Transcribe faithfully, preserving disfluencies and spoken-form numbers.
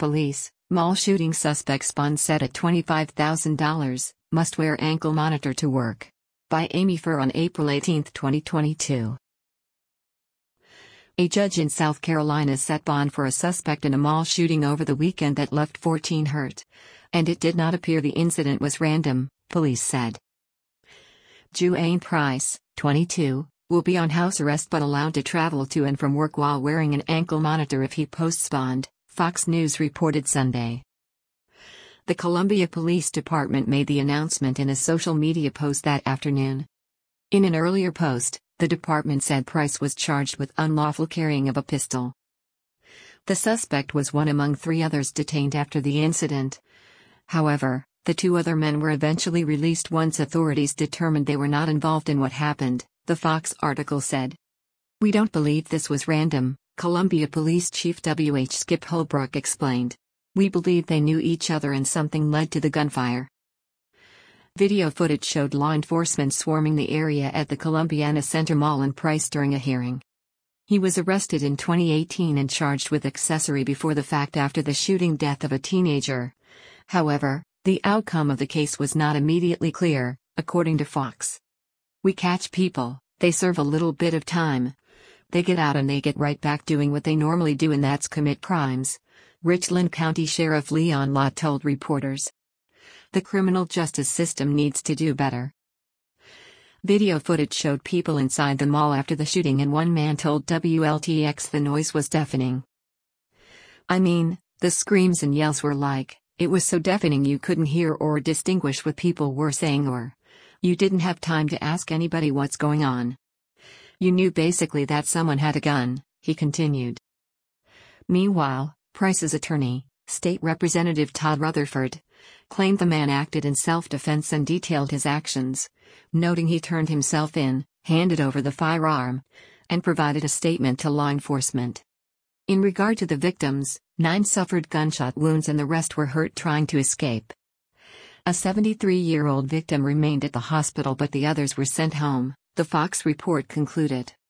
Police, mall shooting suspects bond set at twenty-five thousand dollars, must wear ankle monitor to work. By Amy Furr on April eighteenth, twenty twenty-two. A judge in South Carolina set bond for a suspect in a mall shooting over the weekend that left fourteen hurt. And it did not appear the incident was random, police said. Juane Price, twenty-two, will be on house arrest but allowed to travel to and from work while wearing an ankle monitor if he posts bond, Fox News reported Sunday. The Columbia Police Department made the announcement in a social media post that afternoon. In an earlier post, the department said Price was charged with unlawful carrying of a pistol. The suspect was one among three others detained after the incident. However, the two other men were eventually released once authorities determined they were not involved in what happened, the Fox article said. "We don't believe this was random," Columbia Police Chief W H Skip Holbrook explained. "We believe they knew each other and something led to the gunfire." Video footage showed law enforcement swarming the area at the Columbiana Center Mall in Price during a hearing. He was arrested in twenty eighteen and charged with accessory before the fact after the shooting death of a teenager. However, the outcome of the case was not immediately clear, according to Fox. "We catch people, they serve a little bit of time. They get out and they get right back doing what they normally do, and that's commit crimes," Richland County Sheriff Leon Lott told reporters. "The criminal justice system needs to do better." Video footage showed people inside the mall after the shooting, and one man told W L T X the noise was deafening. "I mean, the screams and yells were like, it was so deafening you couldn't hear or distinguish what people were saying, or you didn't have time to ask anybody what's going on. You knew basically that someone had a gun," he continued. Meanwhile, Price's attorney, State Representative Todd Rutherford, claimed the man acted in self-defense and detailed his actions, noting he turned himself in, handed over the firearm, and provided a statement to law enforcement. In regard to the victims, nine suffered gunshot wounds and the rest were hurt trying to escape. A seventy-three-year-old victim remained at the hospital but the others were sent home, the Fox report concluded.